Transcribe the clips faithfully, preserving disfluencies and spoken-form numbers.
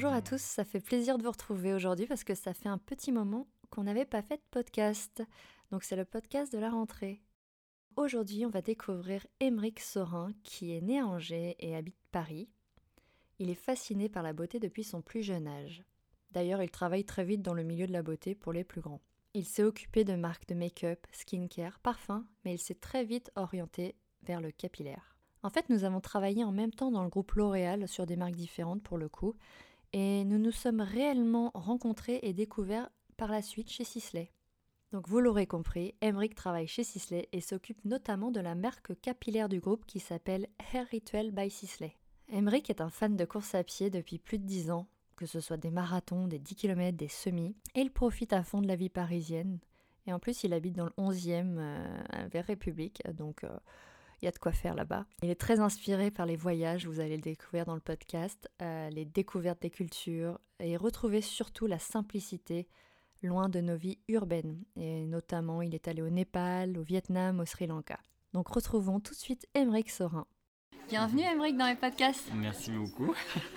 Bonjour à tous, ça fait plaisir de vous retrouver aujourd'hui parce que ça fait un petit moment qu'on n'avait pas fait de podcast. Donc c'est le podcast de la rentrée. Aujourd'hui, on va découvrir Aymeric Saurin qui est né à Angers et habite Paris. Il est fasciné par la beauté depuis son plus jeune âge. D'ailleurs, il travaille très vite dans le milieu de la beauté pour les plus grands. Il s'est occupé de marques de make-up, skincare, parfums, mais il s'est très vite orienté vers le capillaire. En fait, nous avons travaillé en même temps dans le groupe L'Oréal sur des marques différentes pour le coup, et nous nous sommes réellement rencontrés et découverts par la suite chez Sisley. Donc vous l'aurez compris, Aymeric travaille chez Sisley et s'occupe notamment de la marque capillaire du groupe qui s'appelle Hair Ritual by Sisley. Aymeric est un fan de course à pied depuis plus de dix ans, que ce soit des marathons, des dix kilomètres, des semis, et il profite à fond de la vie parisienne. Et en plus, il habite dans le onzième, euh, vers République, donc... Euh, Il y a de quoi faire là-bas. Il est très inspiré par les voyages, vous allez le découvrir dans le podcast, euh, les découvertes des cultures et retrouver surtout la simplicité loin de nos vies urbaines. Et notamment, il est allé au Népal, au Vietnam, au Sri Lanka. Donc retrouvons tout de suite Aymeric Saurin. Bienvenue Aymeric dans mes podcasts. Merci beaucoup.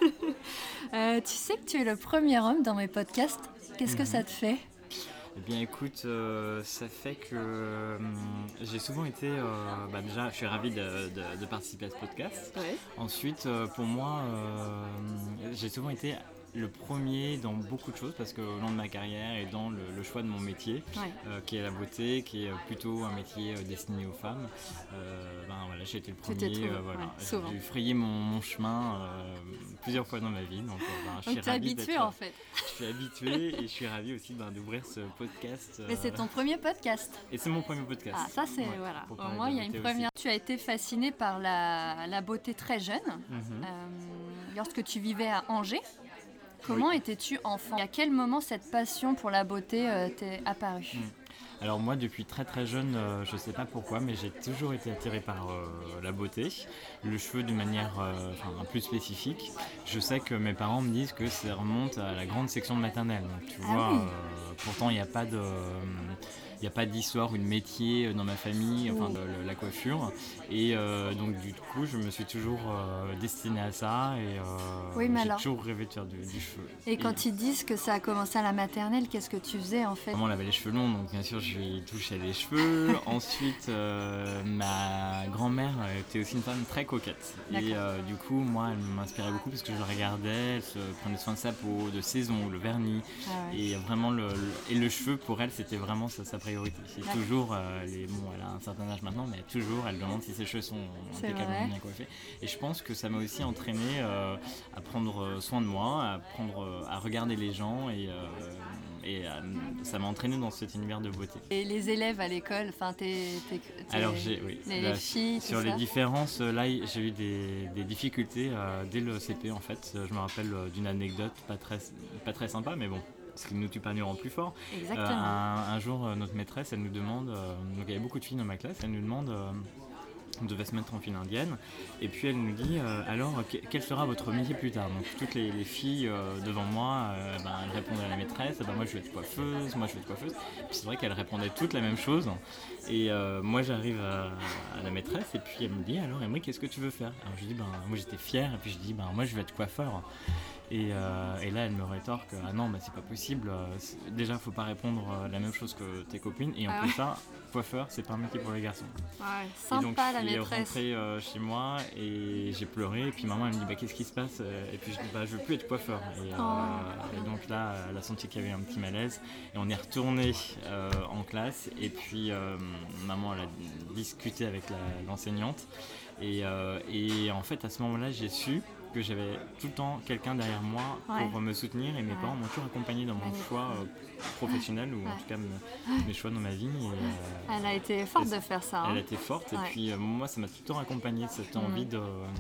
euh, tu sais que tu es le premier homme dans mes podcasts. Qu'est-ce que ça te fait ? Eh bien écoute, euh, ça fait que euh, j'ai souvent été, euh, bah déjà je suis ravi de, de, de participer à ce podcast. Ouais. Ensuite euh, pour moi, euh, j'ai souvent été le premier dans beaucoup de choses parce qu'au long de ma carrière et dans le, le choix de mon métier, Ouais. euh, qui est la beauté, qui est plutôt un métier euh, destiné aux femmes, euh, ben voilà, j'ai été le premier. Trouvé, euh, voilà, ouais, j'ai frayé mon, mon chemin euh, plusieurs fois dans ma vie. Donc, euh, ben, je suis donc tu es habitué d'être, en fait. Je suis habitué et je suis ravi aussi ben, d'ouvrir ce podcast. Euh... Mais c'est ton premier podcast. Et c'est mon premier podcast. Ah, ça c'est, ouais, voilà. Au moins il y a une première. Aussi. Tu as été fasciné par la, la beauté très jeune. Mm-hmm. Euh, lorsque tu vivais à Angers. Comment oui. étais-tu enfant ? À quel moment cette passion pour la beauté euh, t'est apparue ? mmh. Alors moi, depuis très très jeune, euh, je sais pas pourquoi, mais j'ai toujours été attiré par euh, la beauté, le cheveu d'une manière euh, enfin, plus spécifique. Je sais que mes parents me disent que ça remonte à la grande section de maternelle. Donc, tu ah vois, oui. euh, pourtant il n'y a pas de... Euh, Il n'y a pas d'histoire ou de métier dans ma famille, enfin de, de la coiffure. Et euh, donc du coup, je me suis toujours euh, destiné à ça et euh, oui, j'ai alors... toujours rêvé de faire du, du cheveu. Et quand et... ils disent que ça a commencé à la maternelle, qu'est-ce que tu faisais en fait ? Maman avait les cheveux longs, donc bien sûr je lui touchais les cheveux. Ensuite, euh, ma grand-mère était aussi une femme très coquette. D'accord. Et euh, du coup, moi, elle m'inspirait beaucoup parce que je la regardais, elle se prenait soin de sa peau, de ses ongles, le vernis. Ah ouais. Et vraiment, le, le, et le cheveu, pour elle, c'était vraiment sa, sa priorité. C'est D'accord. toujours, euh, les, bon, elle a un certain âge maintenant, mais toujours, elle demande si ses cheveux sont impeccablement bien coiffés. Et je pense que ça m'a aussi entraîné euh, à prendre soin de moi, à, prendre, à regarder les gens et, euh, et euh, ça m'a entraîné dans cet univers de beauté. Et les élèves à l'école, enfin, t'es, t'es, t'es, Alors j'ai, oui, les, là, les filles, sur tout les ça. différences, là, j'ai eu des, des difficultés euh, dès le C P en fait. Je me rappelle d'une anecdote pas très, pas très sympa, mais bon. Ce qui nous tue pas nous rend plus fort. Exactement. Euh, un, un jour, euh, notre maîtresse, elle nous demande, euh, donc il y avait beaucoup de filles dans ma classe, elle nous demande, euh, on devait se mettre en file indienne, et puis elle nous dit, euh, alors que, quel sera votre métier plus tard ? Donc toutes les, les filles euh, devant moi, euh, ben, elles répondaient à la maîtresse, ben, moi je veux être coiffeuse, moi je veux être coiffeuse. Puis c'est vrai qu'elles répondaient toutes la même chose, et euh, moi j'arrive à, à la maîtresse, et puis elle me dit, alors Aymeric, qu'est-ce que tu veux faire ? Alors je dis, ben moi j'étais fière, et puis je dis, ben moi je veux être coiffeur. Et, euh, et là, elle me rétorque ah non, bah, c'est pas possible. C'est, déjà, faut pas répondre la même chose que tes copines. Et en ah plus, ouais. ça, coiffeur, c'est pas un métier pour les garçons. Ouais, sympa et donc, la maîtresse. Je suis rentré euh, chez moi et j'ai pleuré. Et puis maman, elle me dit bah, qu'est-ce qui se passe ? Et puis je dis bah, je veux plus être coiffeur. Et, euh, oh. et donc là, elle a senti qu'il y avait un petit malaise. Et on est retourné euh, en classe. Et puis euh, maman, elle a discuté avec la, l'enseignante. Et, euh, et en fait, à ce moment-là, j'ai su que j'avais tout le temps quelqu'un derrière moi ouais. pour me soutenir et mes ouais. parents m'ont toujours accompagné dans mon ouais. choix euh, professionnel ou ouais. en tout cas me, mes choix dans ma vie. Et, euh, elle a été forte de faire ça. Hein. Elle a été forte ouais. et puis euh, moi ça m'a tout le temps accompagné cette mmh. envie de,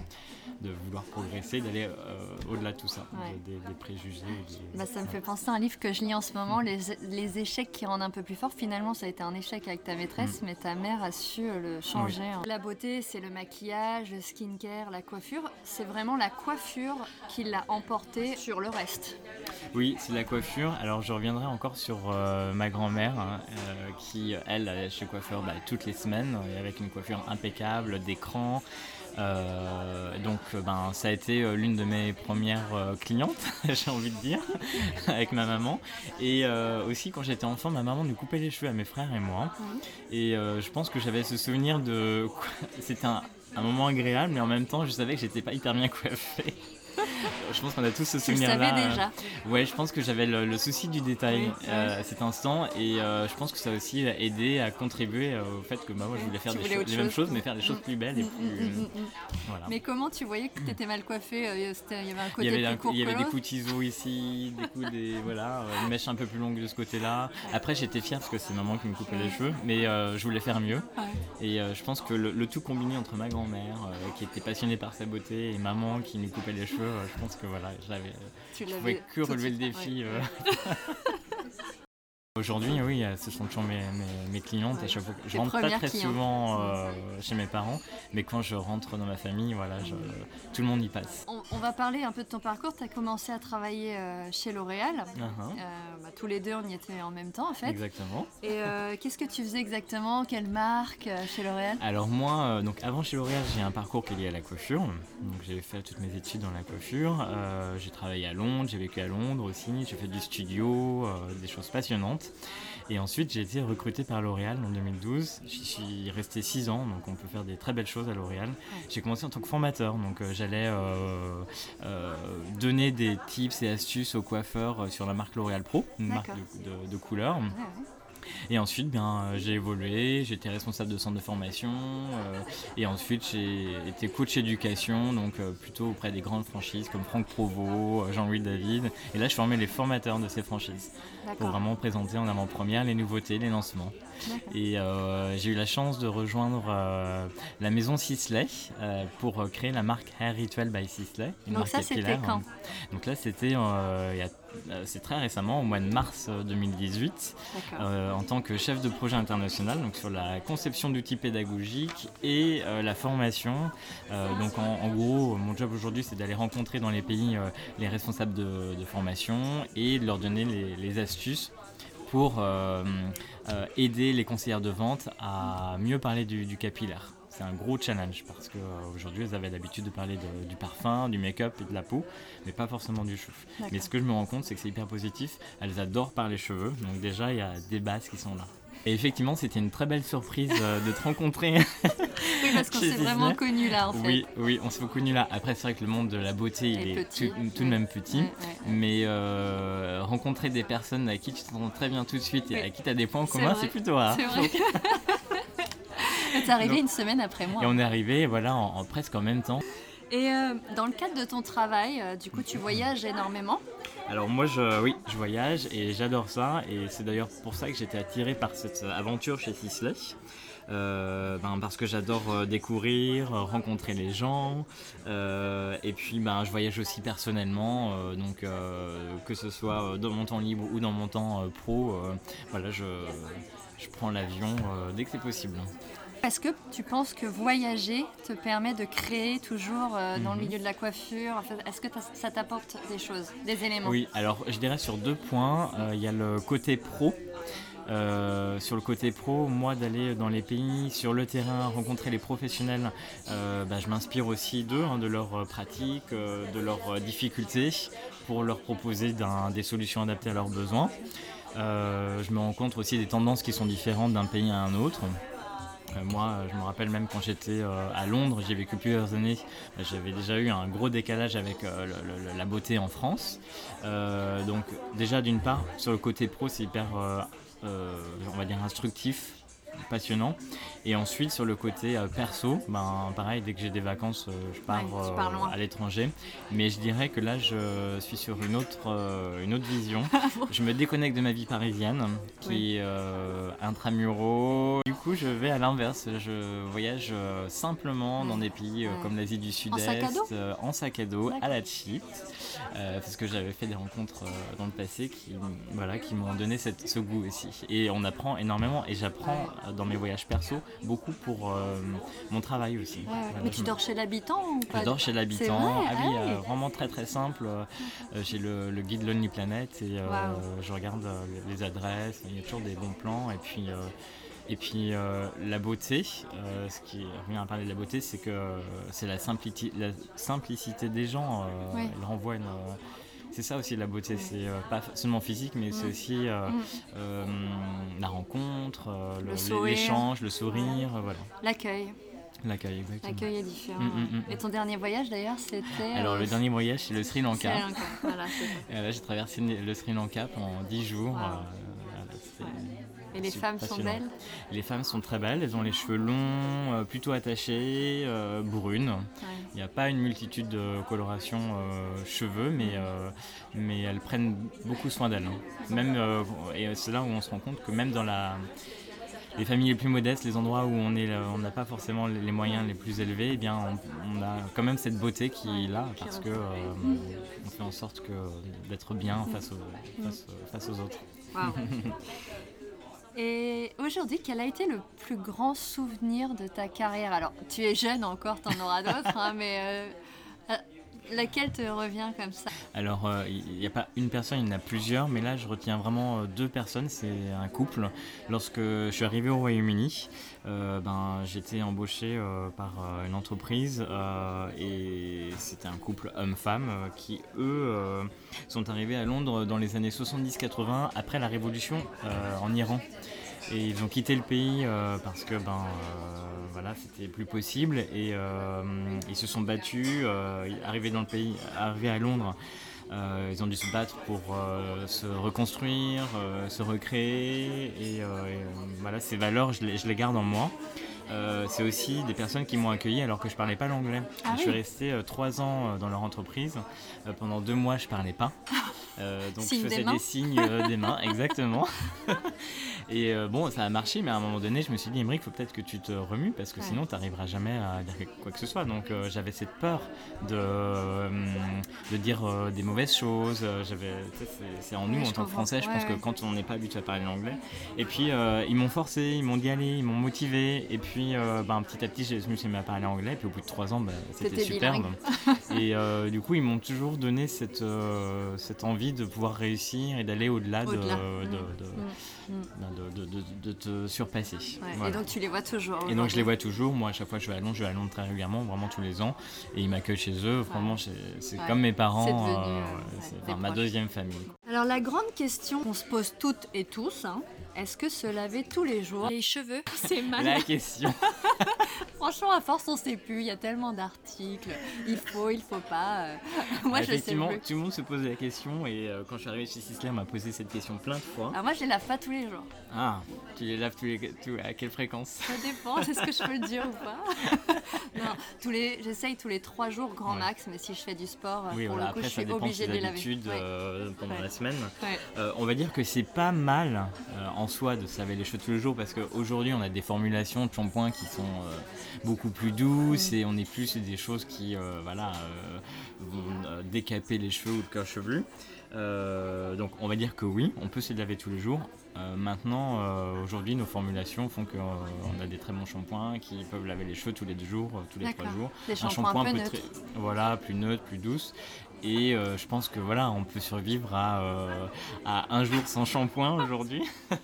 de vouloir progresser, d'aller euh, au-delà de tout ça, ouais. des, des préjugés. Des, bah, ça me ouais. fait penser à un livre que je lis en ce moment, mmh. les, les échecs qui rendent un peu plus fort. Finalement ça a été un échec avec ta maîtresse mmh. mais ta mère a su le changer. Oui. Hein. La beauté c'est le maquillage, le skincare, la coiffure, c'est vraiment la coiffure qui l'a emporté sur le reste. Oui, c'est la coiffure. Alors je reviendrai encore sur euh, ma grand-mère hein, euh, qui, elle, allait chez coiffeur bah, toutes les semaines avec une coiffure impeccable, d'écran. Euh, donc ben, ça a été euh, l'une de mes premières euh, clientes, j'ai envie de dire, avec ma maman. Et euh, aussi quand j'étais enfant, ma maman nous coupait les cheveux à mes frères et moi. Oui. Et euh, je pense que j'avais ce souvenir de... C'était un, un moment agréable, mais en même temps je savais que j'étais pas hyper bien coiffé. Je pense qu'on a tous ce Tu le souvenir-là. savais déjà. Euh, ouais, je pense que j'avais le, le souci du détail Oui, euh, à cet instant, et euh, je pense que ça a aussi aidé à contribuer euh, au fait que bah, moi, je voulais faire Tu des voulais cho- autre les mêmes chose. choses, mais faire des choses plus belles et Mm, plus. mm, mm, mm, mm. Voilà. Mais comment tu voyais que tu étais mal coiffée euh, c'était- Il y avait un Il côté y avait, plus un- court il y avait que des l'autre. coups de ciseaux ici, des coups des voilà, euh, une mèche un peu plus longue de ce côté-là. Après, j'étais fier parce que c'est maman qui me coupait les cheveux, mais euh, je voulais faire mieux. Ouais. Et euh, je pense que le, le tout combiné entre ma grand-mère, euh, qui était passionnée par sa beauté, et maman qui nous coupait les cheveux, euh, je pense que voilà, j'avais, Tu je l'avais pouvais que tout de relever le suite, défi. ouais. euh. Aujourd'hui, oui, euh, ce sont toujours mes, mes, mes clientes. Ouais. À chaque fois, je Tes rentre pas premières très clientes. souvent euh, chez mes parents, mais quand je rentre dans ma famille, voilà, je- tout le monde y passe. On, on va parler un peu de ton parcours. Tu as commencé à travailler euh, chez L'Oréal. Uh-huh. Euh, bah, tous les deux, on y était en même temps en fait. Exactement. Et euh, qu'est-ce que tu faisais exactement? Quelle marque euh, chez L'Oréal? Alors moi, euh, donc avant chez L'Oréal, j'ai un parcours qui est lié à la coiffure. Donc j'ai fait toutes mes études dans la coiffure. Euh, j'ai travaillé à Londres, j'ai vécu à Londres aussi. J'ai fait du studio, euh, des choses passionnantes. Et ensuite, j'ai été recruté par L'Oréal en deux mille douze. J'y suis resté six ans, donc on peut faire des très belles choses à L'Oréal. J'ai commencé en tant que formateur, donc euh, j'allais euh, euh, donner des tips et astuces aux coiffeurs euh, sur la marque L'Oréal Pro, une marque D'accord. de, de, de couleurs. Ouais, ouais. Et ensuite, bien, euh, j'ai évolué, j'étais responsable de centre de formation, euh, et ensuite j'ai été coach éducation, donc euh, plutôt auprès des grandes franchises comme Franck Provost, euh, Jean-Louis David. Et là, je formais les formateurs de ces franchises pour D'accord. vraiment présenter en avant-première les nouveautés, les lancements. D'accord. Et euh, j'ai eu la chance de rejoindre euh, la maison Sisley euh, pour euh, créer la marque Hair Ritual by Sisley. Une Donc marque ça, c'était capillaire. quand? Donc là, c'était euh, il y a- euh, c'est très récemment, au mois de mars euh, deux mille dix-huit, D'accord. euh, en tant que chef de projet international, donc sur la conception d'outils pédagogiques et euh, la formation. Euh, donc en, en gros, mon job aujourd'hui, c'est d'aller rencontrer dans les pays euh, les responsables de, de formation et de leur donner les, les astuces pour euh, euh, aider les conseillères de vente à mieux parler du, du capillaire. C'est un gros challenge parce qu'aujourd'hui, elles avaient l'habitude de parler de- du parfum, du make-up et de la peau, mais pas forcément du cheveu. D'accord. Mais ce que je me rends compte, c'est que c'est hyper positif. Elles adorent parler cheveux, donc déjà, il y a des bases qui sont là. Et effectivement, c'était une très belle surprise euh, de te rencontrer. Oui, parce qu'on chez s'est vraiment Disney. connus là en fait. Oui, oui, on s'est connu là. Après, c'est vrai que le monde de la beauté, il Et est petit. tout, tout de même petit. Ouais, ouais. Mais euh, rencontrer des personnes avec qui tu t'entends très bien tout de suite et Oui. avec qui tu as des points en C'est commun, vrai. c'est plutôt rare. C'est vrai. T'es arrivé Donc- une semaine après moi. Et on est arrivé voilà, en, en presque en même temps. Et euh, dans le cadre de ton travail, euh, du coup, tu voyages énormément. Alors moi, je, oui, je voyage et j'adore ça. Et c'est d'ailleurs pour ça que j'étais attiré par cette aventure chez Sisley. Euh, ben, parce que j'adore euh, découvrir, euh, rencontrer les gens, euh, et puis ben, je voyage aussi personnellement, euh, donc euh, que ce soit euh, dans mon temps libre ou dans mon temps euh, pro, euh, voilà, je, je prends l'avion euh, dès que c'est possible. Est-ce que tu penses que voyager te permet de créer toujours euh, dans le Mhm. milieu de la coiffure? En fait, est-ce que t'as- ça t'apporte des choses, des éléments? Oui, alors je dirais sur deux points, euh, il y a le côté pro. Euh, sur le côté pro, moi d'aller dans les pays, sur le terrain, rencontrer les professionnels, euh, bah, je m'inspire aussi d'eux, hein, de leurs euh, pratiques, euh, de leurs euh, difficultés, pour leur proposer d'un- des solutions adaptées à leurs besoins. Euh, je me rends compte aussi des tendances qui sont différentes d'un pays à un autre. Euh, moi, euh, je me rappelle même quand j'étais euh, à Londres, j'ai vécu plusieurs années, euh, j'avais déjà eu un gros décalage avec euh, le- le- la beauté en France. Euh, donc déjà d'une part, sur le côté pro, c'est hyper, euh, euh, on va dire, instructif, passionnant. Et ensuite sur le côté euh, perso, ben, pareil, dès que j'ai des vacances, euh, je pars, Ouais, tu pars loin. à l'étranger. Mais je dirais que là, je suis sur une autre, euh, une autre vision. Je me déconnecte de ma vie parisienne, qui Oui. est euh, intramuros. Du coup, je vais à l'inverse. Je voyage euh, simplement dans des pays euh, Ouais. comme l'Asie du Sud-Est, sac à dos euh, en sac à dos, à D'accord. la cheap, euh, parce que j'avais fait des rencontres euh, dans le passé qui, voilà, qui m'ont donné cette, ce goût aussi. Et on apprend énormément, et j'apprends euh, dans mes voyages perso beaucoup pour euh, mon travail aussi. Ouais, ouais. Voilà, Mais je tu me- dors chez l'habitant ou pas? Je dors chez C'est l'habitant. vrai, Ah oui, ah euh, oui. vraiment très très simple. Euh, j'ai le, le guide Lonely Planet et euh, Waouh. je regarde euh, les adresses. Il y a toujours des bons plans et puis euh, Et puis euh, la beauté, euh, ce qui revient à parler de la beauté, c'est que euh, c'est la, simplicité, la simplicité des gens. Euh, Oui. Elle renvoie une. euh, c'est ça aussi la beauté, c'est euh, pas seulement physique, mais c'est aussi euh, Mm. euh, la rencontre, euh, Le le- sourire. l'échange, le sourire, euh, voilà. L'accueil. L'accueil, exactement. L'accueil est différent. Mm, mm, mm. Et ton dernier voyage d'ailleurs, c'était. Alors euh, le dernier voyage, c'est le Sri Lanka. Sri Lanka. Voilà, c'est ça. Et là, j'ai traversé le Sri Lanka pendant dix jours. Wow. euh, voilà, c'était Et les super femmes sont passionnant. belles. Les femmes sont très belles, elles ont les cheveux longs, euh, plutôt attachés, euh, brunes. Ouais. Il n'y a pas une multitude de colorations euh, cheveux, mais, euh, mais elles prennent beaucoup soin d'elles. hein. Même, euh, et c'est là où on se rend compte que même dans la, les familles les plus modestes, les endroits où on est, on n'a pas forcément les moyens les plus élevés, eh bien on, on a quand même cette beauté qui est là parce que euh, on fait en sorte que d'être bien face aux, face, face aux autres. Wow. Et aujourd'hui, quel a été le plus grand souvenir de ta carrière? Alors, tu es jeune encore, t'en auras d'autres, hein, mais euh, euh, laquelle te revient comme ça? Alors, euh, il n'y a pas une personne, il y en a plusieurs, mais là, je retiens vraiment euh, deux personnes. C'est un couple. Lorsque je suis arrivé au Royaume-Uni, euh, ben, j'étais embauché euh, par euh, une entreprise euh, et c'était un couple homme-femme euh, qui, eux, euh, sont arrivés à Londres dans les années soixante-dix quatre-vingts après la révolution euh, en Iran. Et ils ont quitté le pays euh, parce que ben euh, voilà, c'était plus possible et euh, ils se sont battus, euh, arrivés dans le pays, arrivés à Londres. Euh, ils ont dû se battre pour euh, se reconstruire, euh, se recréer et, euh, et, euh, voilà, ces valeurs je les, je les garde en moi. Euh, c'est aussi des personnes qui m'ont accueilli alors que je parlais pas l'anglais. Ah je oui. suis resté euh, trois ans euh, dans leur entreprise. Euh, pendant deux mois, je parlais pas. Euh, donc Signe je faisais des mains. des signes euh, des mains, exactement. Et euh, bon, ça a marché, mais à un moment donné, je me suis dit, Émeric, il faut peut-être que tu te remues parce que Ouais. sinon, tu n'arriveras jamais à dire quoi que ce soit. Donc euh, j'avais cette peur de, euh, de dire euh, des mauvaises choses. Euh, J'avais, tu sais, c'est, c'est en nous, Oui, en je tant que comprends. Français, je Ouais, pense ouais. que quand on n'est pas habitué à parler l'anglais. Et puis, euh, ils m'ont forcé, ils m'ont dit allez, ils m'ont motivé. Et puis, euh, ben, petit à petit, je me suis mis à parler anglais. Et puis, au bout de trois ans, ben, c'était T'étais superbe. bilingue. Et euh, du coup, ils m'ont toujours donné cette, euh, cette envie de pouvoir réussir et d'aller au-delà, Au-delà. de, de, Mm. de, Mm. de, de, de, de te surpasser. Ouais. Voilà. Et donc tu les vois toujours. Et donc je aujourd'hui. les vois toujours. Moi, à chaque fois que je vais à Londres, je vais à Londres très régulièrement, vraiment tous les ans. Et ils m'accueillent chez eux. Franchement, c'est, c'est Ouais. comme mes parents. C'est devenu, euh, euh, ouais, ouais, c'est des enfin, ma proches. deuxième famille. Alors la grande question qu'on se pose toutes et tous, hein, est-ce que se laver tous les jours les cheveux, c'est mal? La question. Franchement, à force, on sait plus. Il y a tellement d'articles. Il faut, il faut pas. euh. Moi, je sais Effectivement, plus. tout le monde se pose la question. Et euh, quand je suis arrivé chez Sisley, on m'a posé cette question plein de fois. Alors moi, je les lave pas tous les jours. Ah, tu les laves tous les, tous- à quelle fréquence? Ça dépend. Est-ce que je peux le dire ou pas? Non, tous les, j'essaye tous les trois jours grand Ouais. max. Mais si je fais du sport, Oui, pour voilà, le coup, après je ça suis dépend de obligée tes de les laver. habitudes Ouais. euh, pendant Ouais. la semaine. Ouais. Euh, on va dire que c'est pas mal euh, en soi de se laver les cheveux tous les jours parce qu'aujourd'hui on a des formulations de shampoing qui sont euh, beaucoup plus douces Mm. et on est plus sur des choses qui euh, voilà, euh, vont euh, décaper les cheveux ou le cuir chevelu. Euh, donc on va dire que oui, on peut se laver tous les jours. Euh, maintenant, euh, aujourd'hui, nos formulations font qu'on euh, a des très bons shampoings qui peuvent laver les cheveux tous les deux jours, euh, tous les D'accord. trois jours. Des shampoings un peu neutres. Voilà, plus neutre, plus douce. Et euh, je pense que voilà, on peut survivre à, euh, à un jour sans shampoing aujourd'hui.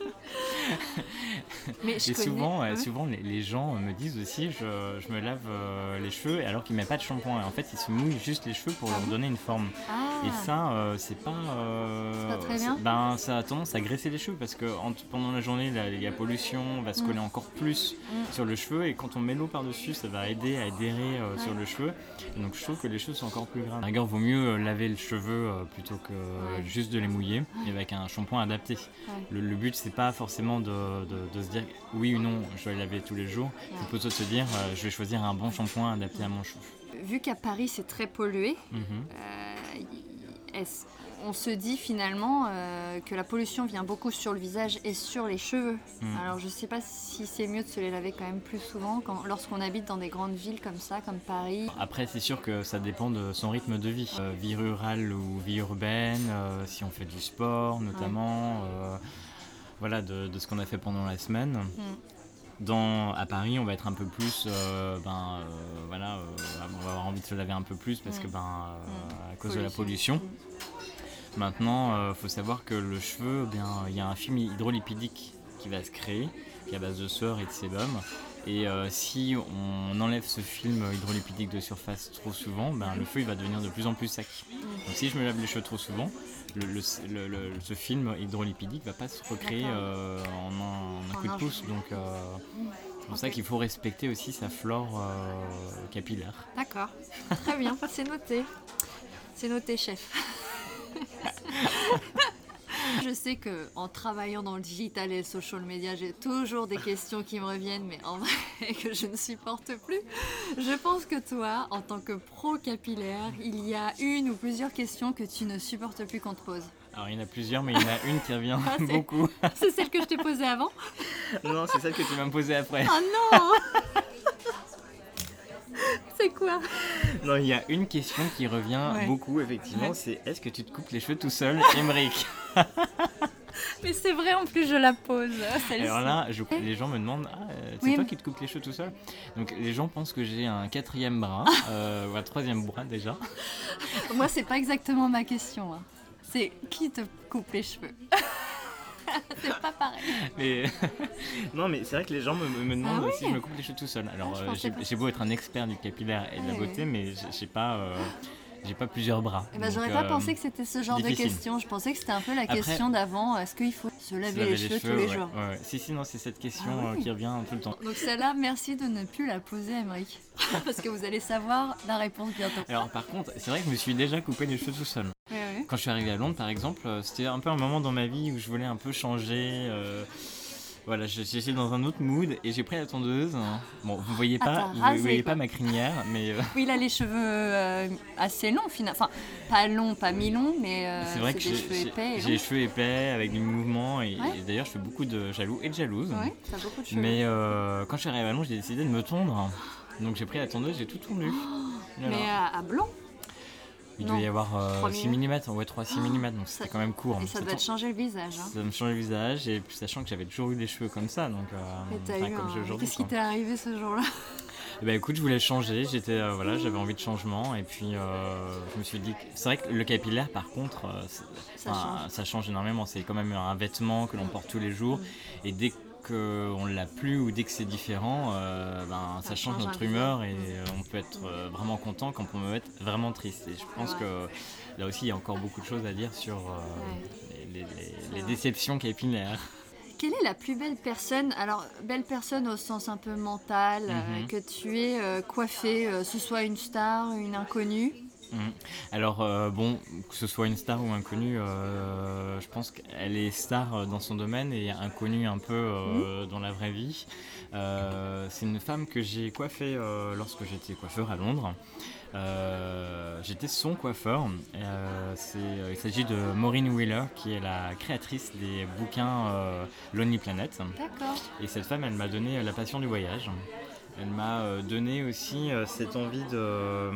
Mais je Et connais- souvent, euh, ouais. souvent les, les gens me disent aussi, je, je me lave euh, les cheveux alors qu'ils ne mettent pas de shampoing. Et en fait, ils se mouillent juste les cheveux pour Ah leur bon donner une forme. Ah. Et ça, euh, c'est pas. euh, C'est pas très bien c'est- Ben, ça a tendance à graisser les cheveux parce que en- pendant la journée, la, la pollution va se Mm. coller encore plus Mm. sur le cheveu et quand on met l'eau par-dessus, ça va aider à adhérer euh, Ouais. sur le cheveu. Et donc, je trouve que les cheveux sont encore plus gras. À la rigueur, vaut mieux euh, laver le cheveu euh, plutôt que euh, Ouais. juste de les mouiller et avec un shampoing adapté. Ouais. Le, le but, c'est pas forcément de, de- de se dire oui ou non, je dois les laver tous les jours. Ouais. C'est plutôt de se dire euh, je vais choisir un bon shampoing adapté à mon cheveu. Vu qu'à Paris c'est très pollué, Mhm. euh, y- est-ce- on se dit finalement euh, que la pollution vient beaucoup sur le visage et sur les cheveux. Mm. Alors je sais pas si c'est mieux de se les laver quand même plus souvent quand, lorsqu'on habite dans des grandes villes comme ça, comme Paris. Après, c'est sûr que ça dépend de son rythme de vie. Euh, vie rurale ou vie urbaine, euh, si on fait du sport notamment, euh, voilà, de, de ce qu'on a fait pendant la semaine. Mm. Dans, à Paris, on va être un peu plus, euh, ben, euh, voilà, euh, on va avoir envie de se laver un peu plus parce Mm. que, ben, euh, à cause de la Pollution. pollution. Maintenant, il faut savoir que le cheveu, eh bien, il y a un film hydrolipidique qui va se créer qui est à base de sueur et de sébum. Et euh, si on enlève ce film hydrolipidique de surface trop souvent, ben, le feu il va devenir de plus en plus sec. Donc si je me lave les cheveux trop souvent, le, le, le, le, ce film hydrolipidique ne va pas se recréer euh, en un, un coup de pouce. Donc euh, c'est pour okay. ça qu'il faut respecter aussi sa flore euh, capillaire. D'accord, très bien, c'est noté. C'est noté, chef. Je sais qu'en travaillant dans le digital et le social media, j'ai toujours des questions qui me reviennent, mais en vrai, que je ne supporte plus. Je pense que toi, en tant que pro capillaire, il y a une ou plusieurs questions que tu ne supportes plus qu'on te pose. Alors, il y en a plusieurs, mais il y en a une qui revient ah, c'est... beaucoup. C'est celle que je t'ai posée avant ? Non, c'est celle que tu m'as posée après. Ah non. C'est quoi ? Non, il y a une question qui revient ouais. beaucoup, effectivement, ouais. c'est est-ce que tu te coupes les cheveux tout seul, Aymeric ? Mais c'est vrai, en plus, je la pose, celle-ci. Alors là, je, les gens me demandent ah, c'est oui, toi mais... qui te coupes les cheveux tout seul ? Donc les gens pensent que j'ai un quatrième bras, euh, ou un troisième bras déjà. Moi, c'est pas exactement ma question. Hein. C'est qui te coupe les cheveux ? C'est pas pareil. Mais non, mais c'est vrai que les gens me, me demandent ah oui si je me coupe les cheveux tout seul. Alors, ah, euh, j'ai, j'ai beau être un expert du capillaire et de la beauté, mais j'ai, j'ai pas, euh, j'ai pas plusieurs bras. Eh ben, donc, j'aurais euh, pas pensé que c'était ce genre difficile. De question. Je pensais que c'était un peu la Après, question d'avant. Est-ce qu'il faut se laver, se laver les, les cheveux, cheveux tous les ouais, jours ouais, ouais. Si, si, non, c'est cette question ah, oui. euh, qui revient tout le temps. Donc celle-là, merci de ne plus la poser, Aymeric, parce que vous allez savoir la réponse bientôt. Alors, par contre, c'est vrai que je me suis déjà coupé les cheveux tout seul. Quand je suis arrivé à Londres, par exemple, c'était un peu un moment dans ma vie où je voulais un peu changer. Euh, voilà, j'étais dans un autre mood et j'ai pris la tondeuse. Bon, vous voyez pas, ah, vous voyez pas ma crinière, mais. Euh... Oui, il a les cheveux euh, assez longs, finalement. Enfin, pas longs, pas mi-longs, mais euh, c'est vrai c'est que des j'ai, cheveux j'ai, épais. J'ai les cheveux épais avec du mouvement et, ouais. et d'ailleurs, je fais beaucoup de jaloux et de jalouse. Oui, t'as beaucoup de cheveux. Mais euh, quand je suis arrivé à Londres, j'ai décidé de me tondre. Donc j'ai pris la tondeuse, j'ai tout tondu. Oh, voilà. Mais à, à blanc. Il devait y avoir euh, six millimètres, ouais, trois à six millimètres, donc c'était ça, quand même court. Et ça doit te changer le visage. Hein. Ça me changeait le visage, et puis sachant que j'avais toujours eu des cheveux comme ça, donc euh, et t'as enfin, eu comme un... j'ai aujourd'hui. Qu'est-ce qui t'est arrivé ce jour-là ? Eh ben, écoute, je voulais changer, j'étais, euh, voilà, j'avais envie de changement, et puis euh, je me suis dit que c'est vrai que le capillaire, par contre, euh, ça, change. ça change énormément. C'est quand même un vêtement que l'on porte tous les jours, mmh. et dès qu'on ne l'a plus ou dès que c'est différent, euh, ben, ça, ça change, change notre humeur et euh, on peut être euh, vraiment content quand on peut être vraiment triste. Et je pense ouais. que là aussi, il y a encore beaucoup de choses à dire sur euh, ouais. les, les, les, les déceptions capillaires. Quelle est la plus belle personne, alors belle personne au sens un peu mental, mm-hmm. euh, que tu aies euh, coiffée, euh, ce soit une star, une inconnue ? Mmh. Alors euh, bon, que ce soit une star ou inconnue, euh, je pense qu'elle est star dans son domaine et inconnue un peu euh, mmh. dans la vraie vie. Euh, c'est une femme que j'ai coiffée euh, lorsque j'étais coiffeur à Londres. Euh, j'étais son coiffeur. Euh, c'est, il s'agit de Maureen Wheeler, qui est la créatrice des bouquins euh, Lonely Planet. D'accord. Et cette femme, elle m'a donné la passion du voyage. Elle m'a donné aussi euh, cette envie de... Euh,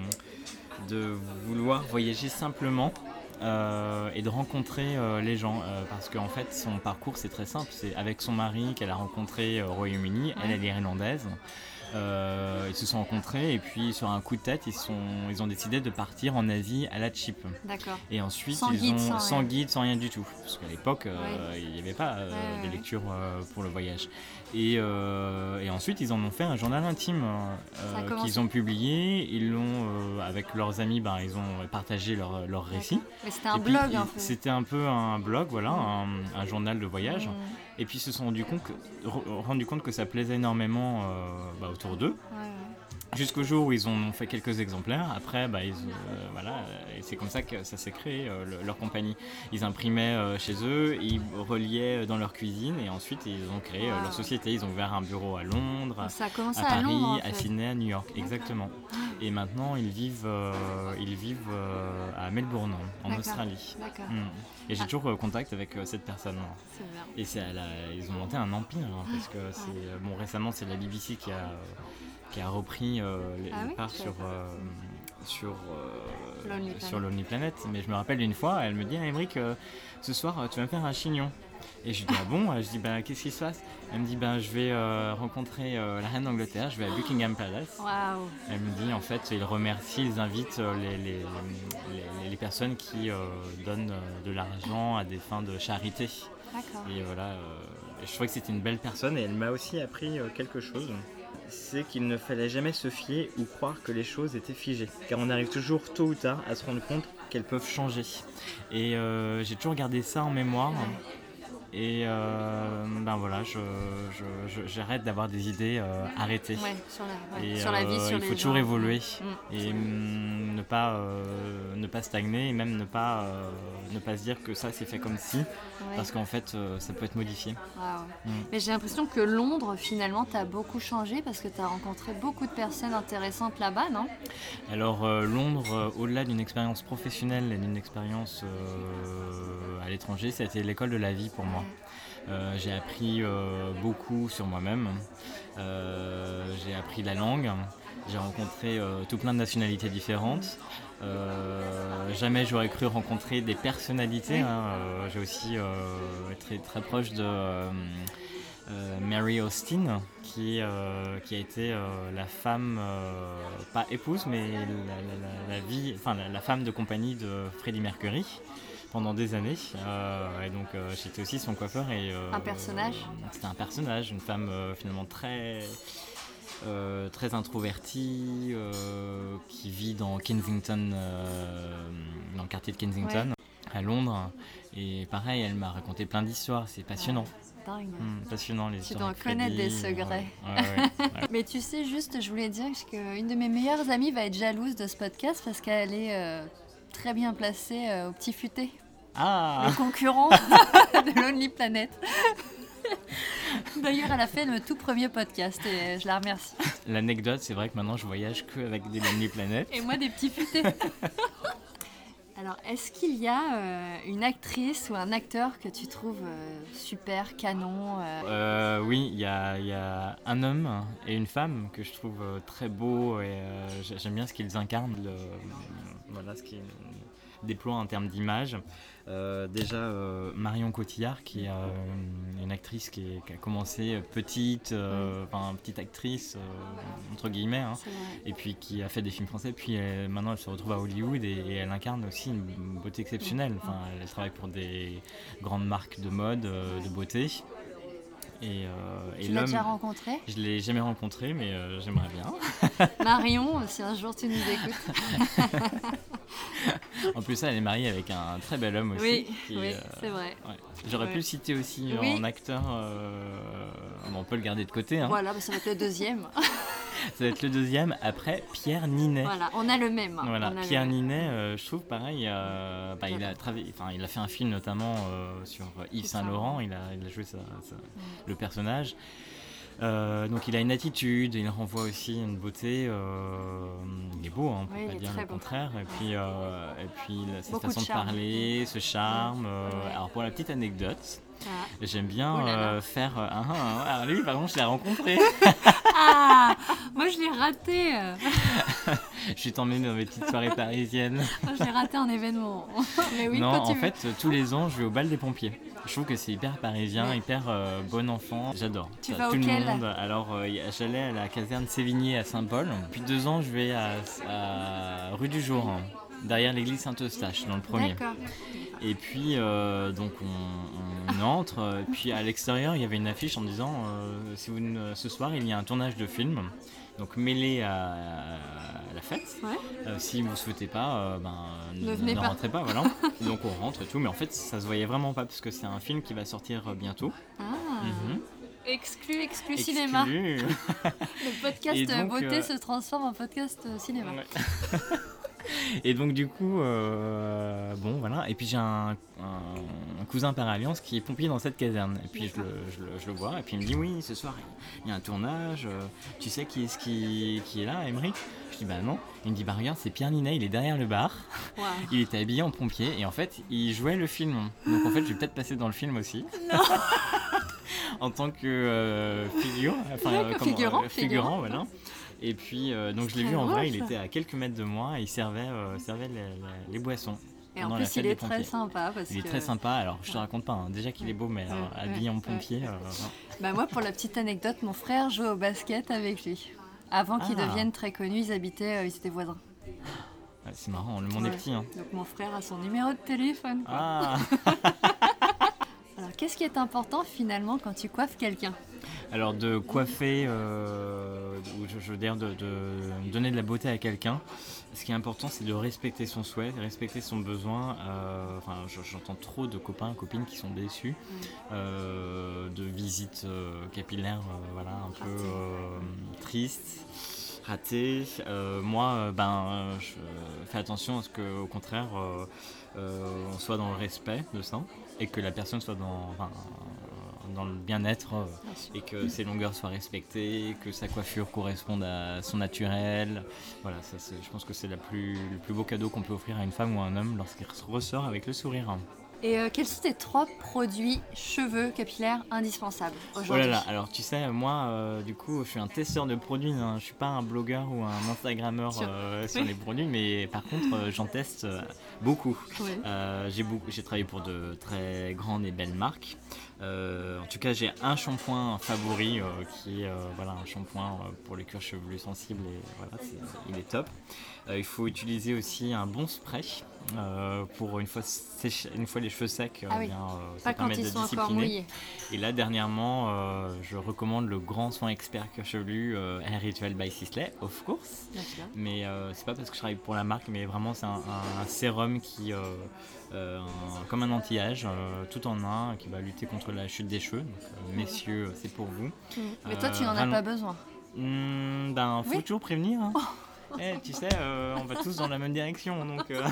de vouloir voyager simplement euh, et de rencontrer euh, les gens euh, parce qu'en fait son parcours c'est très simple, c'est avec son mari qu'elle a rencontré euh, au Royaume-Uni, ouais. elle, elle est irlandaise, euh, ils se sont rencontrés et puis sur un coup de tête ils, sont, ils ont décidé de partir en Asie à la cheap. D'accord. Et ensuite sans ils guide, ont sans, sans rien. guide, sans rien du tout, parce qu'à l'époque euh, ouais. il n'y avait pas euh, ouais, des ouais. lectures euh, pour le voyage. Et, euh, et ensuite, ils en ont fait un journal intime euh, qu'ils ont publié. Ils l'ont, euh, avec leurs amis, ben, ils ont partagé leur, leur récit. Mais c'était un et blog puis, un peu. C'était un peu un blog, voilà, mmh. un, un journal de voyage. Mmh. Et puis, ils se sont rendu compte que, rendu compte que ça plaisait énormément euh, bah, autour d'eux. Ouais, ouais. Jusqu'au jour où ils en ont fait quelques exemplaires. Après, bah, ils, euh, voilà, et c'est comme ça que ça s'est créé, euh, le, leur compagnie. Ils imprimaient euh, chez eux, ils reliaient dans leur cuisine et ensuite ils ont créé wow. euh, leur société. Ils ont ouvert un bureau à Londres, ça a commencé à Paris, à, Londres, en fait. à Sydney, à New York. Exactement. Et maintenant, ils vivent, euh, ils vivent euh, à Melbourne, en D'accord. Australie. D'accord. Mmh. Et j'ai ah. toujours euh, contact avec euh, cette personne. C'est bien. Et c'est, elle a, ils ont monté un empire, hein, parce que c'est, euh, bon, récemment, c'est la B B C qui a... Euh, qui a repris euh, les, ah les oui, parts sur, euh, sur, euh, Lonely sur Lonely Planet. Mais je me rappelle d'une fois, elle me dit ah, Aymeric, euh, ce soir tu vas me faire un chignon. Et je lui dis ah bon, je dis bah qu'est-ce qui se passe? Elle me dit ben je vais euh, rencontrer euh, la reine d'Angleterre, je vais à Buckingham Palace. Waouh. Elle me dit en fait ils remercient, ils invitent euh, les, les, les, les personnes qui euh, donnent euh, de l'argent à des fins de charité. D'accord. Et voilà, euh, je trouvais que c'était une belle personne et elle m'a aussi appris euh, quelque chose. C'est qu'il ne fallait jamais se fier ou croire que les choses étaient figées. Car on arrive toujours tôt ou tard à se rendre compte qu'elles peuvent changer. Et euh, j'ai toujours gardé ça en mémoire. Et euh, ben voilà, je, je, je, j'arrête d'avoir des idées euh, arrêtées. Ouais, sur la, ouais, Et, sur la vie, euh, sur il les faut gens. toujours évoluer Mmh. et hum, ne pas euh, ne pas stagner et même ne pas euh, ne pas se dire que ça c'est fait comme si, Ouais. parce qu'en fait euh, ça peut être modifié. Ah ouais. Mm. Mais j'ai l'impression que Londres, finalement, t'as beaucoup changé parce que t'as rencontré beaucoup de personnes intéressantes là-bas, non? Alors euh, Londres, euh, au-delà d'une expérience professionnelle et d'une expérience euh, à l'étranger, ça a été l'école de la vie pour moi. Euh, j'ai appris euh, beaucoup sur moi-même, euh, j'ai appris la langue, j'ai rencontré euh, tout plein de nationalités différentes. Euh, jamais j'aurais cru rencontrer des personnalités. Hein. Euh, j'ai aussi euh, été très, très proche de euh, euh, Mary Austin, qui, euh, qui a été euh, la femme, euh, pas épouse, mais la, la, la, la, vie, enfin, la, la femme de compagnie de Freddie Mercury pendant des années. Euh, et donc euh, j'étais aussi son coiffeur. Et, euh, un personnage euh, C'était un personnage, une femme euh, finalement très... Euh, très introvertie, euh, qui vit dans Kensington, euh, dans le quartier de Kensington, ouais. À Londres. Et pareil, elle m'a raconté plein d'histoires, c'est passionnant. Ouais, dingue. Mmh, passionnant les tu histoires. Tu dois connaître des secrets. Ouais, ouais, ouais, ouais. Mais tu sais, juste, je voulais dire qu'une de mes meilleures amies va être jalouse de ce podcast parce qu'elle est euh, très bien placée euh, au Petit Futé. Ah. Le concurrent de Lonely Planet. D'ailleurs, elle a fait le tout premier podcast et je la remercie. L'anecdote, c'est vrai que maintenant je voyage qu'avec des Lonely Planet. Et moi, des petits futés. Alors, est-ce qu'il y a euh, une actrice ou un acteur que tu trouves euh, super, canon euh... Euh, Oui, il y, y a un homme et une femme que je trouve euh, très beaux et euh, j'aime bien ce qu'ils incarnent, le, voilà, ce qu'ils déploient en termes d'image. Euh, déjà euh, Marion Cotillard qui est euh, une actrice qui, est, qui a commencé petite, euh, enfin petite actrice euh, entre guillemets, hein, et puis qui a fait des films français, puis elle, maintenant elle se retrouve à Hollywood et, et elle incarne aussi une beauté exceptionnelle. Enfin, elle, elle travaille pour des grandes marques de mode, euh, de beauté. Et, euh, tu et l'as l'homme, déjà rencontré? Je l'ai jamais rencontré, mais euh, j'aimerais bien. Marion, si un jour tu nous écoutes. En plus, elle est mariée avec un très bel homme aussi. Oui, qui, oui euh, c'est vrai. Ouais. J'aurais ouais. pu le citer aussi oui. en acteur. Euh, on peut le garder de côté. Hein. Voilà, bah ça va être le deuxième. Ça va être le deuxième, après Pierre Ninet. Voilà, on a le même. Voilà, on a Pierre le même. Ninet, euh, je trouve pareil, euh, bah, il, a travaillé, il a fait un film notamment euh, sur Yves Saint-Laurent, il a, il a joué sa, sa, mmh. le personnage. Euh, donc il a une attitude, il renvoie aussi une beauté, euh, il est beau, hein, on ne peut oui, pas dire le beau. contraire, et puis, euh, et puis cette Beaucoup façon de, de parler, ce charme. Euh, ouais. Alors pour la petite anecdote, ah. j'aime bien oh euh, faire un, un, un. Alors lui par contre je l'ai rencontré. Ah, moi je l'ai raté. Je suis tombée dans mes petites soirées parisiennes. Moi je l'ai raté en événement. Mais oui, non, en veux. fait tous les ans je vais au bal des pompiers. Je trouve que c'est hyper parisien, oui. hyper euh, bon enfant. J'adore. Tu ça, vas tout auquel? le monde. Alors euh, j'allais à la caserne Sévigné à Saint-Paul. Depuis deux ans je vais à, à rue du Jour, hein, derrière l'église Saint-Eustache, dans le premier. D'accord. Et puis euh, donc on, on entre. Et puis à l'extérieur il y avait une affiche en disant euh, si vous, ce soir il y a un tournage de film. Donc mêlé à, à la fête. Ouais. Euh, si vous ne souhaitez pas, euh, ben, ne, ne, ne pas. rentrez pas. Voilà. Donc on rentre et tout, mais en fait ça se voyait vraiment pas parce que c'est un film qui va sortir bientôt. Ah. Mm-hmm. Exclu, exclu, exclu cinéma. Le podcast donc, beauté euh... se transforme en podcast cinéma. Ouais. Et donc du coup, euh, bon voilà. Et puis j'ai un, un, un cousin par alliance qui est pompier dans cette caserne. Et puis je le, je, le, je le vois. Et puis il me dit oui, ce soir il y a un tournage. Euh, tu sais qui est-ce qui, qui est là, Aymeric? Je dis bah non. Il me dit bah regarde, c'est Pierre Ninet, il est derrière le bar. Wow. Il était habillé en pompier et en fait il jouait le film. Donc en fait je vais peut-être passer dans le film aussi. Non. En tant que euh, figure, enfin ouais, comment, figurant, euh, figurant, voilà. Et puis, euh, donc je l'ai vu en vrai, il était à quelques mètres de moi et il servait, euh, servait les, les, les boissons. Et en pendant la plus, fête il est des pompiers. très sympa parce Il est que... très sympa, alors je te raconte pas, hein. Déjà qu'il est beau, mais Ouais, alors, ouais, habillé en ouais. pompier... euh, Bah moi, pour la petite anecdote, mon frère jouait au basket avec lui. Avant qu'ils Ah. deviennent très connus, ils habitaient, euh, ils étaient voisins. ouais, c'est marrant, le monde Ouais. est petit. Hein. Donc mon frère a son numéro de téléphone. Quoi. Ah. Alors qu'est-ce qui est important finalement quand tu coiffes quelqu'un? Alors de coiffer, euh, ou je, je veux dire de, de donner de la beauté à quelqu'un, ce qui est important c'est de respecter son souhait, de respecter son besoin. Euh, enfin, j'entends trop de copains, copines qui sont déçus euh, de visites euh, capillaires, euh, voilà, un peu euh, tristes, ratées. Euh, moi, ben, je fais attention à ce qu'au contraire, euh, euh, on soit dans le respect de ça et que la personne soit dans... Enfin, dans le bien-être euh, et que ses longueurs soient respectées, que sa coiffure corresponde à son naturel. Voilà, ça, je pense que c'est la plus, le plus beau cadeau qu'on peut offrir à une femme ou à un homme lorsqu'il ressort avec le sourire. Et euh, quels sont tes trois produits cheveux capillaires indispensables aujourd'hui? Oh là là, alors tu sais, moi, euh, du coup, je suis un testeur de produits, hein. Je suis pas un blogueur ou un instagrammeur euh, sur les produits, mais par contre, euh, j'en teste euh, beaucoup. Oui. Euh, j'ai beaucoup. J'ai travaillé pour de très grandes et belles marques. Euh, en tout cas, j'ai un shampoing favori euh, qui est euh, voilà, un shampoing euh, pour les cuirs chevelu sensibles et voilà, c'est, il est top. Euh, il faut utiliser aussi un bon spray euh, pour une fois, sèche, une fois les cheveux secs, ah oui. bien, euh, ça pas permet quand ils de sont discipliner. encore mouillés. Et là, dernièrement, euh, je recommande le grand soin expert cuir chevelu euh, Hair Ritual by Sisley, of course. D'accord. Mais euh, c'est pas parce que je travaille pour la marque, mais vraiment c'est un, un, un sérum qui, euh, euh, un, comme un anti-âge, euh, tout en un, qui va lutter contre la chute des cheveux. Donc, euh, messieurs, c'est pour vous. Mmh. Mais Euh, toi, tu n'en as rallon- pas besoin. Mmh, ben, faut Oui. toujours prévenir. Hein. Eh, tu sais, euh, on va tous dans la même direction, donc euh,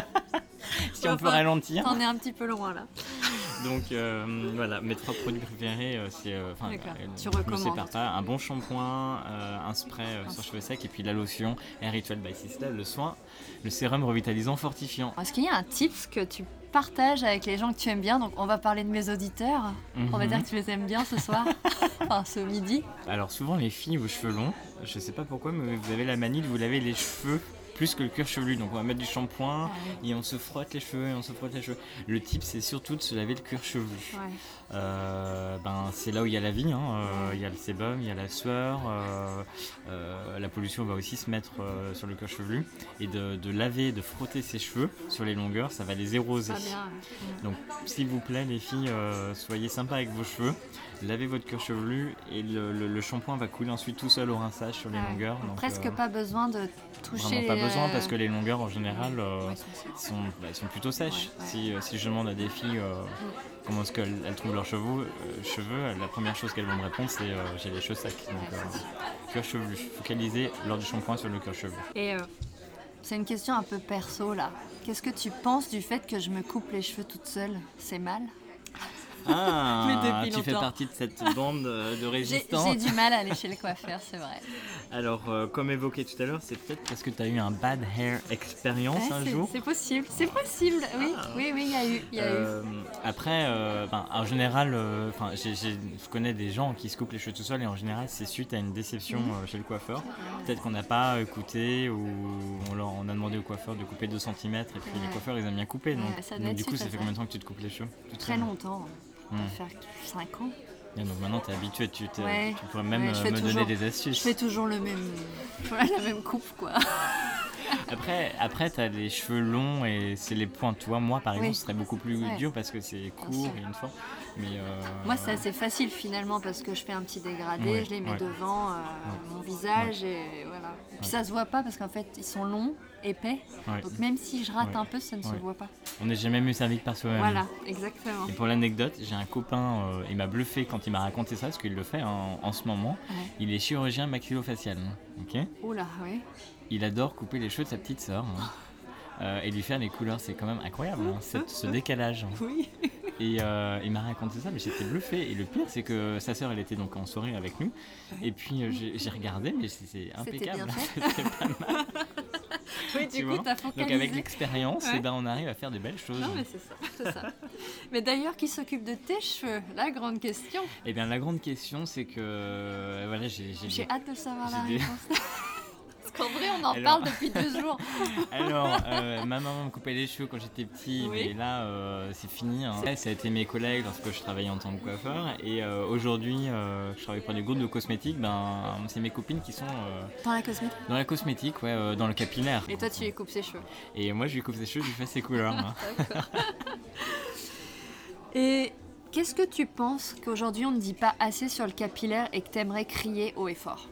si on peut ralentir. T'en es un petit peu loin là. Donc euh, voilà, mes trois produits préférés, euh, c'est euh, enfin, D'accord. euh, Tu je me recommandes. sépare pas, un bon shampoing, euh, un spray euh, sur cheveux secs et puis la lotion Hair Ritual by Sisley, le soin, le sérum revitalisant fortifiant. Est-ce qu'il y a un tips que tu partages avec les gens que tu aimes bien? Donc on va parler de mes auditeurs. Mm-hmm. On va dire que tu les aimes bien ce soir, enfin ce midi. Alors souvent les filles aux cheveux longs, je sais pas pourquoi, mais vous avez la manie de vous laver les cheveux plus que le cuir chevelu. Donc on va mettre du shampoing Ah oui. et on se frotte les cheveux et on se frotte les cheveux. Le tip c'est surtout de se laver le cuir chevelu. Ouais. Euh, ben, c'est là où il y a la vie, hein. euh, il y a le sébum, il y a la sueur, euh, euh, la pollution va aussi se mettre euh, sur le cuir chevelu et de, de laver, de frotter ses cheveux sur les longueurs, ça va les éroser. Pas bien. Donc s'il vous plaît les filles, euh, soyez sympas avec vos cheveux, lavez votre cuir chevelu et le, le, le shampoing va couler ensuite tout seul au rinçage sur les Ouais. longueurs. Donc, Presque euh, pas besoin de toucher. Vraiment pas les, besoin euh, parce que les longueurs en général euh, ouais, sont- sont, bah, elles sont plutôt sèches. Ouais, ouais. Si, euh, si je demande à des filles euh, comment est-ce qu'elles elles trouvent leurs cheveux, euh, cheveux, la première chose qu'elles vont me répondre c'est euh, j'ai les cheveux secs. Donc Ouais, euh, c'est sûr. cuir chevelu, focalisez lors du shampoing sur le cuir chevelu. Et euh, c'est une question un peu perso là. Qu'est-ce que tu penses du fait que je me coupe les cheveux toute seule? C'est mal? Ah, Mais depuis tu fais longtemps. partie de cette bande euh, de J'ai résistants. j'ai du mal à aller chez le coiffeur, c'est vrai. Alors, euh, comme évoqué tout à l'heure, c'est peut-être parce que tu as eu un bad hair experience Ouais, un c'est- jour. C'est possible, c'est possible. Oui, Ah. oui, oui, il y a eu. Il y a eu. Euh, après, euh, ben, en général, euh, enfin, j'ai- j'ai- je connais des gens qui se coupent les cheveux tout seuls et en général, c'est suite à une déception Mhm. euh, chez le coiffeur. Peut-être qu'on n'a pas écouté ou on, leur, on a demandé au coiffeur de couper deux centimètres et puis les Ouais. coiffeurs ils aiment bien couper. Donc, Ouais, ça doit donc être du coup, suite ça à fait ça. combien de temps que tu te coupes les cheveux toute Très seule longtemps. Ça Hmm. va faire cinq ans. Et donc maintenant, tu es habitué, tu, t'es- Ouais. tu pourrais même Ouais, je euh, fais me toujours- donner des astuces. Je fais toujours le même, voilà, la même coupe, quoi. Après, après tu as les cheveux longs et c'est les pointes. Tu vois, moi par exemple, Oui. ce serait beaucoup plus Ouais. dur parce que c'est court sûr. et une fois. Mais euh, Moi, c'est assez facile finalement parce que je fais un petit dégradé, Ouais, je les mets ouais. devant euh, mon visage et voilà. Et puis Ouais. ça se voit pas parce qu'en fait, ils sont longs, épais. ouais. Donc même si je rate Ouais. un peu, ça ne se Ouais. voit pas. On n'est jamais mieux servi que par soi-même. Voilà, exactement. Et pour l'anecdote, j'ai un copain, euh, il m'a bluffé quand il m'a raconté ça, parce qu'il le fait en, en ce moment. Ouais. Il est chirurgien maxillofacial. Ok. Oula, oui. Il adore couper les cheveux de sa petite sœur hein. Euh, et lui faire les couleurs. C'est quand même incroyable, hein, cette- ce décalage. Oui. Et euh, il m'a raconté ça, mais j'étais bluffé. Et le pire, c'est que sa sœur, elle était donc en soirée avec nous. Et puis euh, j'ai j'ai regardé, mais c'est c'est impeccable. bien fait. C'était pas mal. Oui, tu du coup, vois. t'as Donc focalisé. avec l'expérience, Ouais. eh ben, on arrive à faire des belles choses. Non, mais c'est ça, c'est ça. Mais d'ailleurs, qui s'occupe de tes cheveux? La grande question. Eh bien, la grande question, c'est que euh, voilà, j'ai j'ai- J'ai hâte de savoir la j'ai des- réponse. Parce qu'en vrai, on en Alors- parle depuis deux jours. Alors, euh, ma maman me coupait les cheveux quand j'étais petit, Oui. mais là, euh, c'est fini. Hein. Ça a été mes collègues lorsque je travaillais en tant que coiffeur. Et euh, aujourd'hui, euh, je travaille pour des groupes de cosmétiques. Ben, c'est mes copines qui sont euh, Dans la cosmétique. dans la cosmétique, ouais, euh, dans le capillaire. Et toi, tu lui coupes ses cheveux. Et moi, je lui coupe ses cheveux, je lui fais ses couleurs. hein. Et qu'est-ce que tu penses qu'aujourd'hui, on ne dit pas assez sur le capillaire et que tu aimerais crier haut et fort?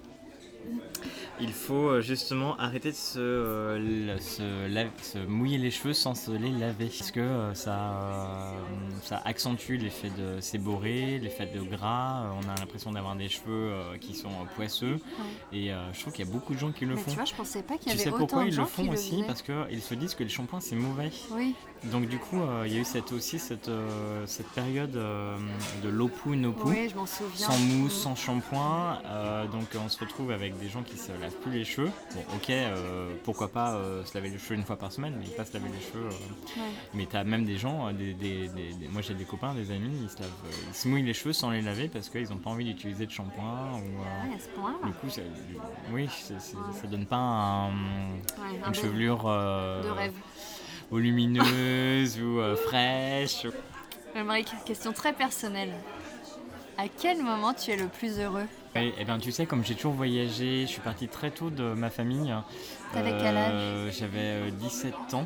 Il faut euh, justement arrêter de se, euh, la- se, lave- se mouiller les cheveux sans se les laver. Parce que euh, ça, euh, ça accentue l'effet de séborrhée, l'effet de gras. Euh, On a l'impression d'avoir des cheveux euh, qui sont euh, poisseux. Et euh, je trouve qu'il y a beaucoup de gens qui le Mais font. tu vois, je pensais pas qu'il y Tu avait sais autant pourquoi de ils gens le qui font le aussi? faisaient. Parce qu'ils se disent que les shampoings c'est mauvais. Oui, Donc du coup, euh, il y a eu cette, aussi cette, euh, cette période euh, de l'opou no pou. oui, je m'en souviens. Sans mousse, Mm. sans shampoing, euh, donc on se retrouve avec des gens qui se lavent plus les cheveux. Bon, ok, euh, pourquoi pas euh, se laver les cheveux une fois par semaine, mais pas se laver les cheveux. euh. Ouais. Mais t'as même des gens, euh, des, des- des- des- moi j'ai des copains, des amis, ils se, lavent, euh, ils se mouillent les cheveux sans les laver parce qu'ils n'ont pas envie d'utiliser de shampoing. Ou, euh, Ah, à ce point-là. du coup, ça, oui, c'est- c'est- ça donne pas un- Ouais, un une bel- chevelure euh, de rêve. volumineuse ou euh, fraîche. Émeric, question très personnelle. À quel moment tu es le plus heureux? Et, eh ben, tu sais, comme j'ai toujours voyagé, je suis parti très tôt de ma famille. T'avais quel âge? Euh, J'avais euh, dix-sept ans.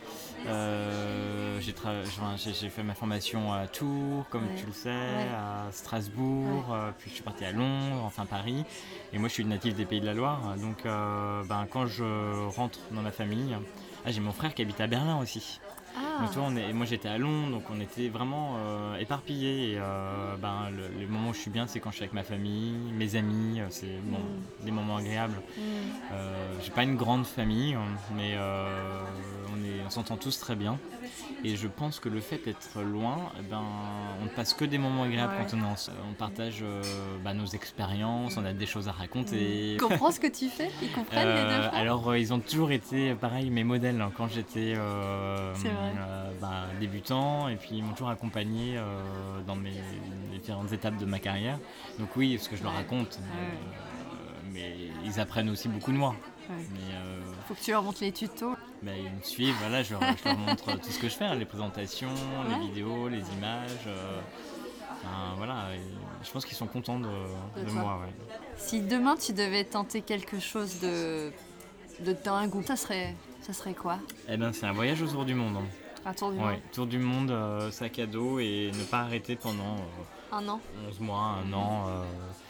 Euh, j'ai, tra- enfin, j'ai- j'ai fait ma formation à Tours, comme Ouais. tu le sais, Ouais. à Strasbourg, euh, puis je suis parti à Londres, enfin Paris. Et moi, je suis natif des Pays de la Loire. Donc, euh, ben, quand je rentre dans ma famille, ah, j'ai mon frère qui habite à Berlin aussi. Ah, Donc, tu vois, on est, moi j'étais à Londres, donc on était vraiment euh, éparpillés. Et euh, ben, le, les moments où je suis bien, c'est quand je suis avec ma famille, mes amis, euh, c'est bon, des moments agréables. mm. Euh, j'ai pas une grande famille, hein, mais euh, on, est, on s'entend tous très bien. Et je pense que le fait d'être loin, eh ben, on ne passe que des moments agréables Ouais. quand on est ensemble. On partage euh, bah, nos expériences, on a des choses à raconter. Tu comprends ce que tu fais? Ils comprennent les deux Euh, frères? alors euh, ils ont toujours été pareil mes modèles hein, quand j'étais euh, C'est vrai. euh, bah, débutant et puis ils m'ont toujours accompagné euh, dans mes différentes étapes de ma carrière. Donc oui, ce que je leur Ouais. raconte, Ouais. euh, mais ils apprennent aussi beaucoup de moi. Ouais. Mais euh, Faut que tu leur montres les tutos. bah, ils me suivent, voilà, je leur, je leur montre tout ce que je fais, hein, les présentations, Ouais. les vidéos, les images. euh, enfin, voilà, et je pense qu'ils sont contents de, De de toi. moi. Ouais. Si demain tu devais tenter quelque chose de, de dingue, ou ça serait, ça serait quoi? Eh ben, c'est un voyage autour du monde. hein. Un tour du Ouais, monde. tour du monde, euh, sac à dos et ne pas arrêter pendant euh, Un an. onze mois, un an. euh,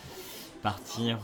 partir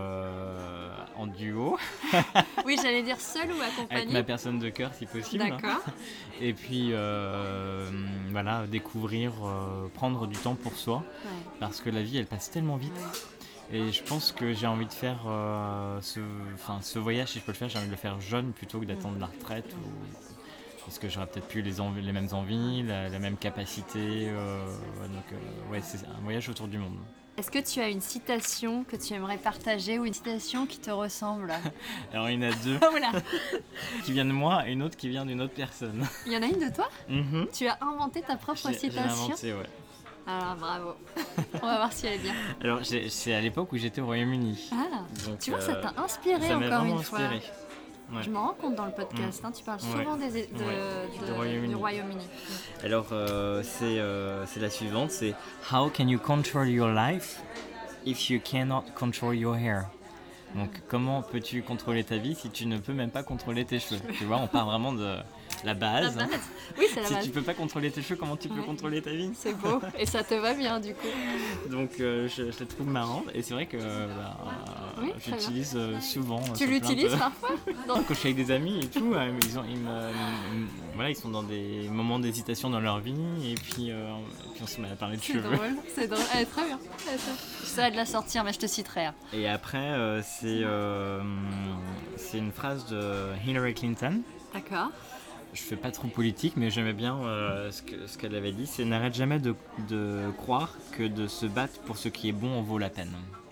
euh, en duo Oui, j'allais dire seul ou avec accompagné. ma personne de cœur si possible. D'accord. Et puis euh, voilà, découvrir, euh, prendre du temps pour soi Ouais. parce que la vie elle passe tellement vite. Ouais. Et je pense que j'ai envie de faire euh, ce, enfin, ce voyage, si je peux le faire, j'ai envie de le faire jeune plutôt que d'attendre la retraite. Ou, parce que j'aurais peut-être plus les, envies, les mêmes envies, la, la même capacité. euh, ouais, donc, euh, ouais, c'est un voyage autour du monde. Est-ce que tu as une citation que tu aimerais partager ou une citation qui te ressemble? Alors, il y en a deux Oh là, qui viennent de moi et une autre qui vient d'une autre personne. il y en a une de toi? Mhm. Tu as inventé ta propre J'ai- j'ai citation? inventé, ouais. Alors bravo. On va voir si elle est bien. Alors, j'ai- c'est à l'époque où j'étais au Royaume-Uni. Ah, Donc, tu vois, ça euh, t'a inspiré ça m'a encore vraiment une fois. inspiré. Ouais. Je me rends compte dans le podcast, hein, tu parles Ouais. souvent des, de, Ouais, de- du Royaume-Uni. du Royaume-Uni. Alors, euh, c'est euh, c'est la suivante, c'est How can you control your life if you cannot control your hair? Donc, comment peux-tu contrôler ta vie si tu ne peux même pas contrôler tes cheveux? Tu vois, on part vraiment de la La base. hein. base. Oui, c'est la Si base. tu peux pas contrôler tes cheveux, comment tu peux Ouais. contrôler ta vie? C'est beau. Et ça te va bien du coup. Donc, euh, je, je la trouve marrante et c'est vrai que euh, bah, Oui, très bien. j'utilise euh, souvent. euh, Tu sur plein l'utilises de- parfois dans- Quand je suis avec des amis et tout, euh, ils, ont, ils, me- ils me- voilà, ils sont dans des moments d'hésitation dans leur vie et puis, euh, et puis on se met à parler de C'est cheveux. drôle, c'est drôle. Elle est très bien. Elle est très- J'essaierai de la sortir, mais je te citerai. hein. Et après, euh, c'est euh, c'est une phrase de Hillary Clinton. D'accord. Je fais pas trop politique, mais j'aimais bien euh, ce que- ce qu'elle avait dit. C'est n'arrête jamais de, de croire que de se battre pour ce qui est bon en vaut la peine.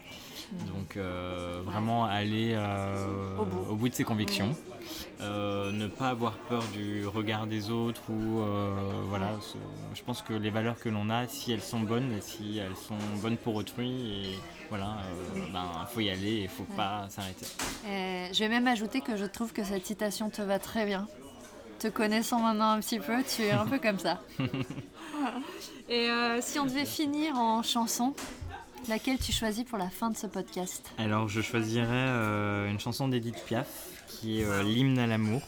Donc euh, vraiment aller euh, Au bout. au bout de ses convictions. Euh, ne pas avoir peur du regard des autres ou euh, voilà, je pense que les valeurs que l'on a, si elles sont bonnes, si elles sont bonnes pour autrui, et voilà, euh, ben faut y aller et faut Ouais. pas s'arrêter. Et je vais même ajouter que je trouve que cette citation te va très bien. Te connaissant maintenant un petit peu, tu es un peu comme ça. Et euh, si on devait finir en chanson, laquelle tu choisis pour la fin de ce podcast? Alors je choisirais euh, une chanson d'Edith Piaf qui est euh, l'hymne à l'amour.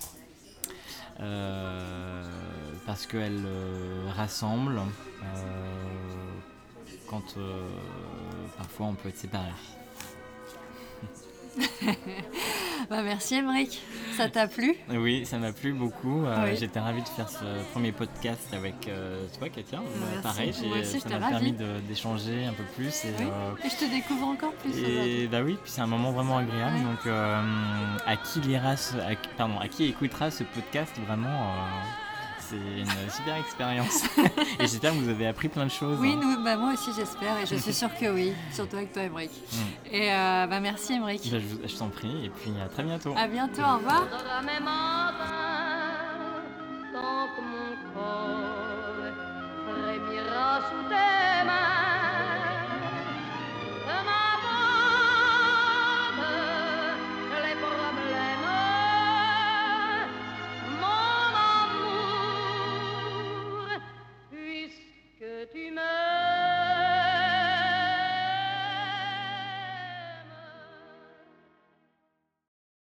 Euh, parce qu'elle euh, rassemble euh, quand euh, parfois on peut être séparés. Bah merci Émeric, ça t'a plu? Oui, ça m'a plu beaucoup. Euh, Oui. J'étais ravie de faire ce premier podcast avec euh, toi, Katia. Merci. Pareil, Moi aussi, ça j'étais m'a ravie. permis de- d'échanger un peu plus. Et, Oui. euh, Et je te découvre encore plus aujourd'hui. et bah oui, puis c'est un moment vraiment agréable. Ouais. Donc, euh, à qui lira, ce, à, pardon, à qui écoutera ce podcast, vraiment, euh, c'est une super expérience. Et j'espère que vous avez appris plein de choses. Oui, hein. nous, bah moi aussi j'espère et je suis sûre que oui, surtout avec toi Émeric. Mm. Et euh, bah merci Émeric. Bah, je, vous- je t'en prie, et puis à très bientôt. À bientôt, au revoir. Sera même en vain, tant que mon corps frémira sous tes